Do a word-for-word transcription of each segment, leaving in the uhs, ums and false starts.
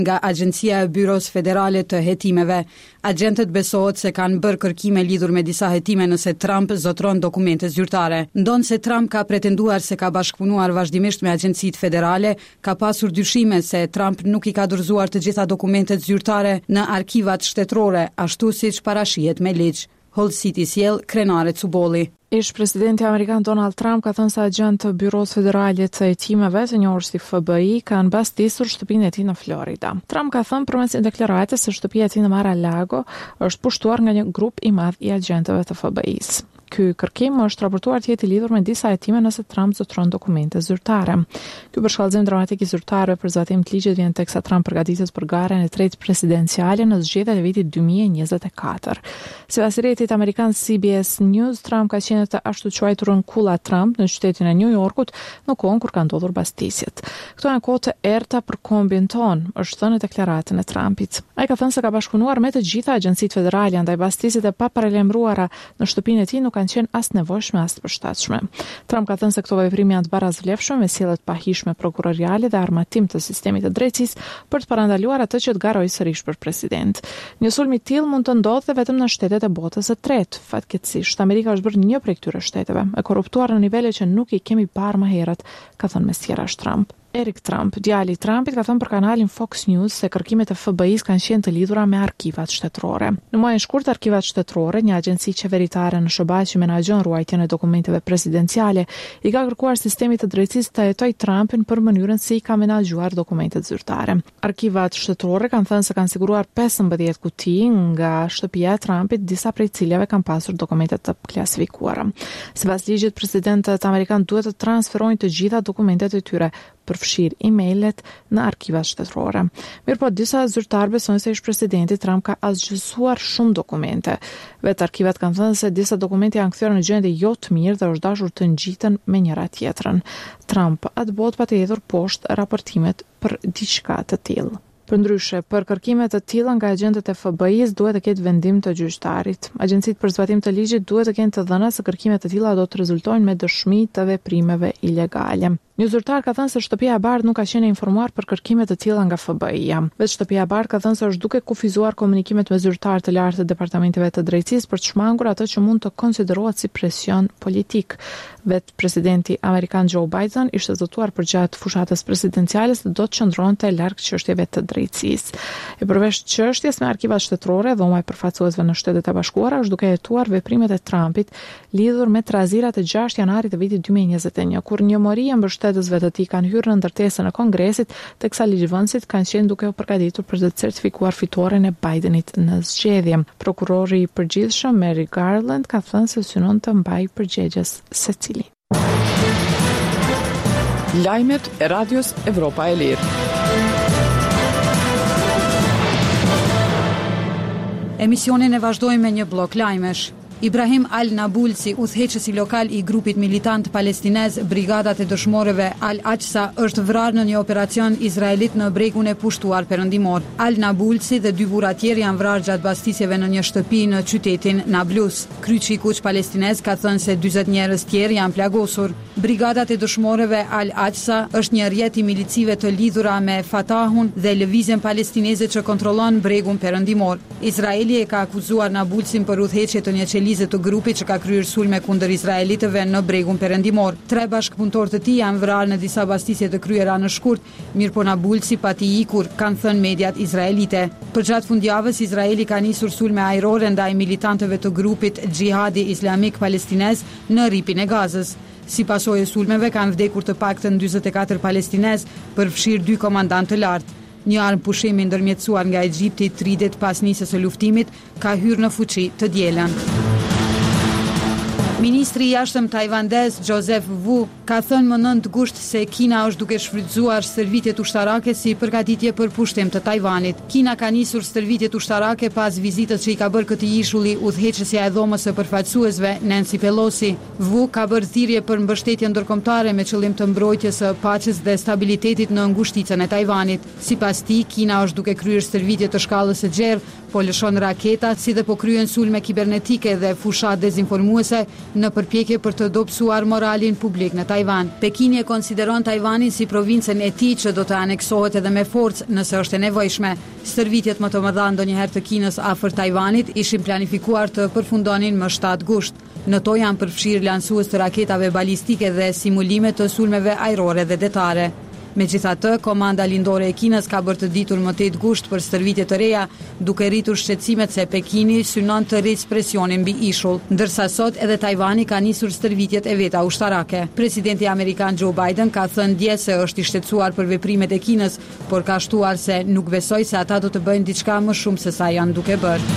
nga Agjencia e Byros Federale të Hetimeve. Agjentët besohet se kanë bërë kërkime lidhur me disa hetime nëse Trump zotron dokumente zyrtare. Ndonë se Trump ka pretenduar se ka bashkëpunuar vazhdimisht me agjencitë federale, ka pasur dyshime se Trump nuk i ka dorëzuar të gjitha dokumentet zyrtare në arkivat shtetërore, ashtu siç parashihet me ligj. Hold City sjell krenare Cubolli. Ish presidenti amerikan Donald Trump ka thënë se agent të Byros Federale të Hetimeve, të njohur si F B I, kanë mbastisur shtëpinë e tij në Florida. Trump ka thënë përmes një deklarate se shtëpia e tij në Mar-a-Lago është pushtuar nga një grup i madh i agentëve të F B I-s. Ky kërkim është raportuar të jetë i lidhur me disa hetime nëse Trump zotron dokumente zyrtare. Ky përshkallëzim dramatik i zyrtarëve për zbatim të ligjit vjen teksa Trump përgatitet për garën e tretë presidenciale në zgjedhjet e vitit dy mijë e njëzet e katër. Sipas rrjetit amerikan C B S News, Trump ka qenë të ashtu quajturën kulla Trump në qytetin e New Yorkut në kohën kur kanë ndodhur bastisjet. Këto janë kohë të errta për kombin ton, është thënë në deklaratën e Trumpit. Ai ka thënë se ka bashkëpunuar me të gjitha agjencitë federale ndaj bastisjet e paparalajmëruara në shtëpinë e tij nuk kanë qenë as nevojshme as të përshtatshme. Trump ka thënë se këto veprime janë të barazvlefshme me sjellje të pahishme prokuroriale dhe armatim të sistemit të drejtësisë për të parandaluar atë që të garojë sërish për president. Një sulm i tillë mund të ndodhte vetëm në shtetet e botës së tretë. Fatkeqësisht, Amerika është bërë një prej këtyre shteteve, e korruptuar në nivele që nuk i kemi parë më herët, ka thënë mesjerash Trump. Eric Trump, djali i Trumpit, ka thënë për kanalin Fox News se kërkimet e F B I-s kanë qenë të lidhura me arkivat shtetërore. Në muajin shkurt, arkivat shtetërore, një agjenci qeveritare në S B A që menaxhon ruajtjen e dokumenteve presidenciale, i ka kërkuar sistemit të drejtësisë të hetojë Trumpin për mënyrën se i ka menaxhuar dokumentet zyrtare. Arkivat shtetërore kanë thënë se kanë siguruar pesëmbëdhjetë kuti nga shtëpia e Trumpit, disa prej cilave kanë pasur dokumente të klasifikuara. Sipas ligjit, presidentët amerikan duhet të transferojnë të gjitha dokumentet e tyre përfshir e-mailet në arkivat shtetërore. Mirëpo disa zyrtarë besojnë se ish presidenti Trump ka asgjësuar shumë dokumente. Vetë arkivat kanë thënë se disa dokumente janë kthyer në gjendje jo të mirë dhe është dashur të ngjiten me njëra tjetrën. Trump atë botë pa të hedhur poshtë raportimet për diçka të tillë. Përndryshe, për kërkime të tilla nga agentët e F B I-s duhet të ketë vendim të gjyqtarit. Agjencitë për zbatim të ligjit duhet të kenë të dhëna se kërkime të tilla do të rezultojnë me dëshmi të veprimeve ilegale. Një zyrtar ka thënë se shtëpia e bardhë nuk ka qenë informuar për kërkime të tilla nga F B I-ja. Vetë shtëpia e bardhë ka thënë se është duke kufizuar komunikimet me zyrtarë të lartë të departamenteve të drejtësisë për të shmangur atë që mund të konsiderohet si presion politik. Vetë presidenti amerikan Joe Biden ishte zotuar për gjatë fushatës presidenciale se do të qëndronte larg çështjeve të drejtësisë. E përveç çështjes me arkivat shtetërore, dhoma e përfaqësuesve në Shtetet e Bashkuara është duke hetuar veprimet e Trumpit lidhur me trazirat e gjashtë janarit të vitit dy mijë e njëzet e një, kur një mori e mbështetësve të tij kanë hyrë në ndërtesën e Kongresit, teksa ligjvënësit kanë qenë duke u përgatitur për të certifikuar fitoren e Bidenit në zgjedhje. Prokurori i përgjithshëm Merrick Garland ka thënë se synon të mbajë përgjegjës secili. Lajmet e Radios Evropa e Lirë. Emisionin e vazhdojmë me një blok lajmesh. Ibrahim Al-Nabulsi, udhëheqësi lokal i grupit militant palestinez Brigadat e Dëshmorëve Al-Aqsa, është vrarë në një operacion izraelit në bregun e pushtuar perëndimor. Al-Nabulsi dhe dy burra tjerë janë vrarë gjatë bastisjeve në një shtëpi në qytetin Nablus. Kryqi i kuq palestinez ka thënë se dyzet njerëz tjerë janë plagosur. Brigadat e Dëshmorëve Al-Aqsa është një rrjet i milicive të lidhura me Fatahun dhe lëvizjen palestineze që kontrollon bregun perëndimor. Izraeli e ka akuzuar Nabulsin për udhëheqje të një qelizë të grupit që ka kryer sulme kundër izraelitëve në bregun perëndimor. Tre bashkëpunëtorë të tij janë vrarë në disa bastisje të kryera në shkurt, mirëpo Nabulsi pati ikur, kanë thënë mediat izraelite. Përgjatë fundjavës, Izraeli ka nisur sulme ajrore ndaj militantëve të grupit Xhihadi Islamik Palestinez në rripin e Gazës. Si pasojë e sulmeve kanë vdekur të paktën dyzet e katër palestinez, përfshirë dy komandantë të lartë. Një armë pushimi ndërmjetësuar nga Egjipti tridet pas nisjes së luftimit ka hyrë në fuqi të dielën. Ministri i jashtëm tajvandez Joseph Wu ka thënë më nëntë gusht se Kina është duke shfrytzuar stërvitjet ushtarake si përgatitje për pushtim të Tajvanit. Kina ka nisur stërvitjet ushtarake pas vizitës që i ka bërë këtij ishulli udhëheqësja e dhomës së përfaqësuesve Nancy Pelosi. Wu ka bërë thirrje për mbështetje ndërkombëtare me qëllim të mbrojtjes së paqes dhe stabilitetit në ngushticën e Tajvanit. Sipas tij, Kina është duke kryer stërvitje të shkallës së gjerë po lëshon raketa si dhe po kryen sulme kibernetike dhe fushat dezinformuese në përpjekje për të dobësuar moralin publik në Tajvan. Pekini e konsideron Tajvanin si provincën e tij që do të aneksohet edhe me forcë nëse është e nevojshme. Stërvitjet më të mëdha ndonjëherë të Kinës afër Tajvanit ishin planifikuar të përfundonin më shtatë gusht. Në to janë përfshirë lansues të raketave balistike dhe simulime të sulmeve ajrore dhe detare. Megjithatë, komanda lindore e Kinës ka bërë të ditur më tetë gusht për stërvitje të reja, duke rritur shqetësimet se Pekini synon të rrisë presionin mbi ishull, ndërsa sot edhe Tajvani ka nisur stërvitjet e veta ushtarake. Presidenti amerikan Joe Biden ka thënë dje se është i shqetësuar për veprimet e Kinës, por ka shtuar se nuk besoj se ata do të bëjnë diçka më shumë se sa janë duke bërë.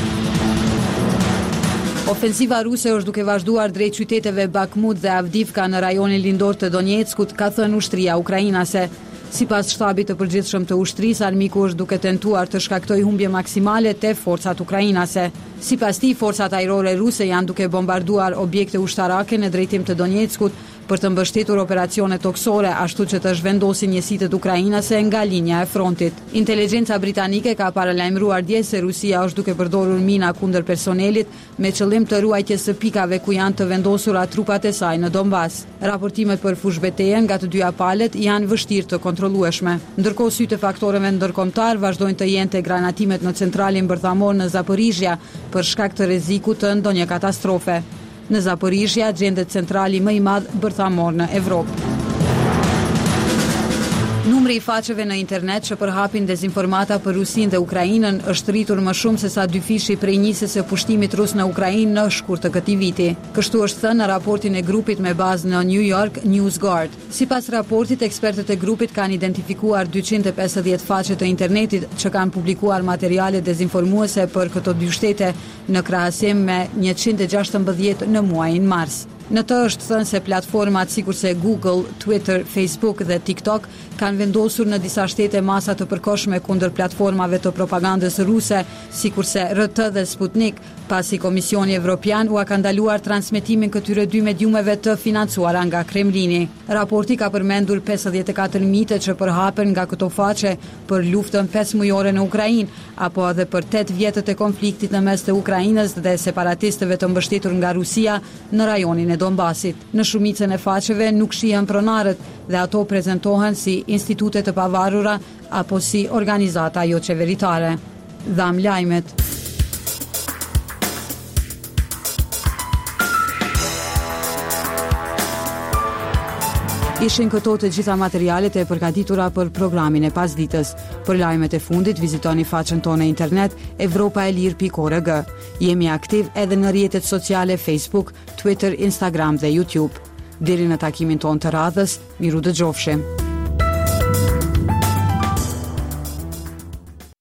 Ofensiva ruse është duke vazhduar drejt qyteteve Bakhmut dhe Avdivka në rajonin lindor të Donjeckut, ka thënë ushtria ukrainase. Sipas shtabit të përgjithshëm të ushtrisë, armiku është duke tentuar të shkaktojë humbje maksimale te forcat ukrainase. Sipas tij, forcat ajrore ruse janë duke bombarduar objekte ushtarake në drejtim të Donjeckut për të mbështetur operacione toksore, ashtu që të zhvendosin njësitë ukrainase nga linja e frontit. Inteligjenca britanike ka paralajmëruar dje se Rusia është duke përdorur mina kundër personelit me qëllim të ruajtjes së pikave ku janë të vendosura trupat e saj në Donbas. Raportimet për fushbetejën nga të dyja palët janë vështirë të kontrollueshme. Ndërkohë sytë e faktorëve ndërkombëtar vazhdojnë të jenë te granatimet në centralin bërthamor në Zaporizhia për shkak të rrezikut të ndonjë katastrofe. Në Zaporizhia gjendet centrali më i madh bërthamor në Evropë. Numri i faqeve në internet që përhapin dezinformata për Rusinë dhe Ukrainën është rritur më shumë se sa dy fishi prej nisjes së pushtimit rus në Ukrainë në shkurt të këtij viti. Kështu është thënë në raportin e grupit me bazë në New York NewsGuard. Sipas raportit, ekspertët e grupit kanë identifikuar dyqind e pesëdhjetë faqe të internetit që kanë publikuar materiale dezinformuese për këto dy shtete në krahasim me njëqind e gjashtëmbëdhjetë në muajin mars. Në të është thënë se platformat sikurse Google, Twitter, Facebook dhe TikTok kanë vendosur në disa shtete masa të përkohshme kundër platformave të propagandës ruse, sikurse R T dhe Sputnik, pasi Komisioni Evropian u ka ndaluar transmetimin këtyre dy mediumeve të financuara nga Kremlini. Raporti ka përmendur pesëdhjetë e katër mite që përhapen nga këto faqe për luftën pesëmujore në Ukrainë, apo edhe për tetë vjetët e konfliktit në mes të Ukrainës dhe separatistëve të mbështetur nga Rusia në rajonin e Donbasit. Në shumicën e faqeve nuk shihen pronarët dhe ato prezantohen si institute të pavarura apo si organizata jo qeveritare. Dham lajmet. Ishin këto të gjitha materialet e përgatitura për programin e pasditës. Për lajmet e fundit, vizitoni faqen tonë e internet evropaelir pikë org. Jemi aktiv edhe në rrjetet sociale Facebook, Twitter, Instagram dhe YouTube. Deri në takimin tonë të radhës, miru dëgjofshim.